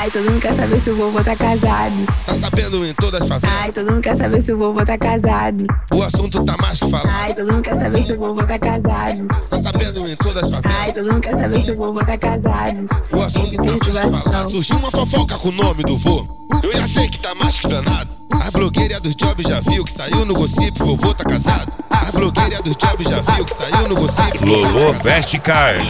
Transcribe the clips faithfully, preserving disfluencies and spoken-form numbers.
Ai, todo mundo quer saber se o vovô tá casado. Tá sabendo em todas as favelas? Ai, todo mundo quer saber se o vovô tá casado. O assunto tá mais que falado. Ai, todo mundo quer saber se o vovô tá casado. Tá sabendo em todas as favelas? Ai, todo mundo quer saber se o vovô tá casado. O assunto tá mais que falado. Surgiu uma fofoca com o nome do vô. Eu já sei que tá mais que danado. A blogueira dos jobs já viu que saiu no gossip, vovô tá casado. A blogueira dos jobs já viu que saiu no gossip. Lolo veste card.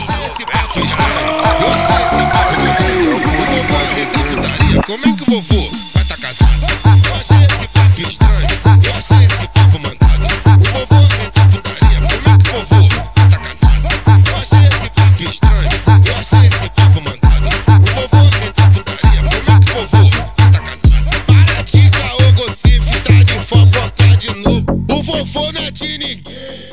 Como é que o vovô vai tá casado? Eu achei esse papo estranho. Eu achei esse papo mandado. O vovô vem de putaria. Como é que o vovô vai tá casado? Eu achei esse papo estranho. Eu achei esse papo mandado. O vovô vem de putaria. Como é que o vovô vai tá casado? Para de caô, gossip, tá de fofoca de novo. O vovô não é de ninguém.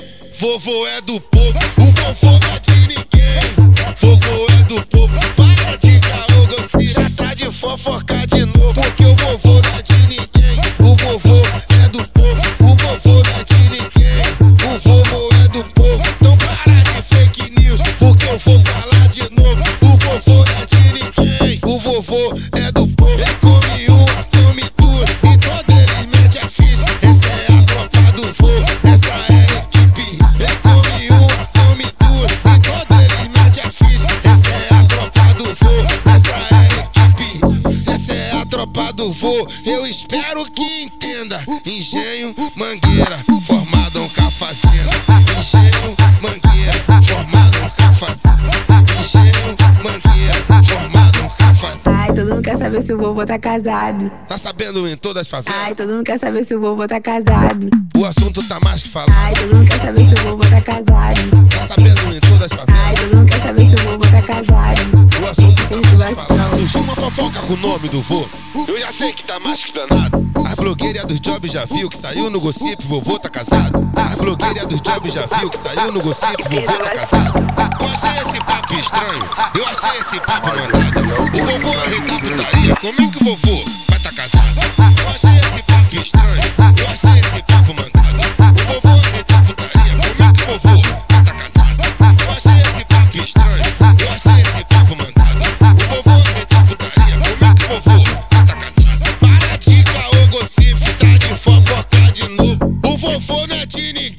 Vovô é do povo. O vovô não é de ninguém. Vovô é do povo. Para de caô, gossip, já tá de fofoca de novo. Porque o vovô não é de ninguém. O vovô é do povo. O vovô não é de ninguém. O vovô é do povo. Então para de fake news, porque eu vou falar de novo. O vovô não é de ninguém. O vovô é do povo. Ele come uma, come duas, e todos eles mete a ficha. Essa é a tropa do vô, essa é a equipe. Ele come uma, come duas, e todos eles mete a ficha. Essa é a tropa do vô, essa é a equipe. Essa é a tropa do vô, eu espero que entenda. Engenho, Mangueira, formado um cafazenda. Engenho, Mangueira, formado um cafazenda. Engenho, Mangueira, formado um cafazenda. Ai, todo mundo quer saber se o vovô tá casado. Tá sabendo em todas as favelas? Ai, todo mundo quer saber se o vovô tá casado. O assunto tá mais que falado. Ai, todo mundo quer saber se o vovô tá casado. Tá sabendo em todas as favelas? Ai, todo mundo quer saber se o vovô tá casado. O assunto tá mais que falado. Surgiu uma fofoca com o nome do vô. Eu já sei que tá mais que danado. A blogueira dos jobs já viu que saiu no gossip, vovô tá casado. A blogueira dos jobs já viu que saiu no gossip, vovô tá casado. Eu achei esse papo estranho. Eu achei esse papo mandado. O vovô é da putaria. Como é que o vovô vai tá casado? Eu achei esse papo estranho. Eu achei esse papo mandado. O vovô é da putaria. Como é que o vovô vai tá casado? Eu achei esse papo estranho. Eu achei esse papo mandado. O vovô é da putaria. Como é que o vovô vai tá casado? Para de caô, gossip, tá de fofoca de novo. O vovô não é de ninguém.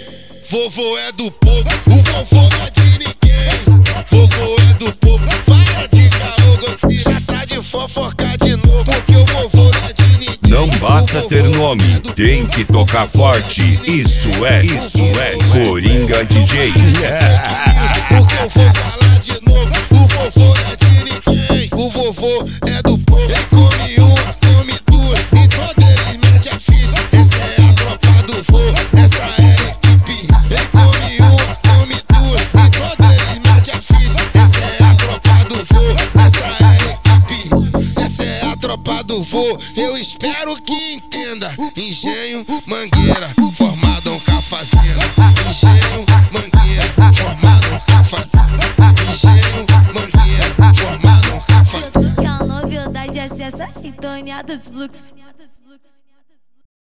Vovô é do povo. O vovô não é de ninguém. Vovô é do povo. Para de caô, gossip, já tá de fofoca de novo. Porque o vovô não é de ninguém. Não basta ter nome, tem que tocar forte. Isso é, isso é Coringa D J. Porque eu vou falar de novo. O vovô não é de ninguém. O vovô é do povo. Ele come uma, come duas, e todos eles mete a ficha. Essa é a tropa do vô, essa é a equipe. Ele come uma, come duas, e todos eles mete a ficha. Essa é a tropa do vô, essa é a equipe. Essa é a tropa do vô, eu espero que entenda. Engenho, Mangueira, formado um cafazenda. Engenho, Mangueira, formado um cafazenda. Engenho, Mangueira, formado um cafazenda. Tudo que é novidade, acessa a sintonia dos fluxos.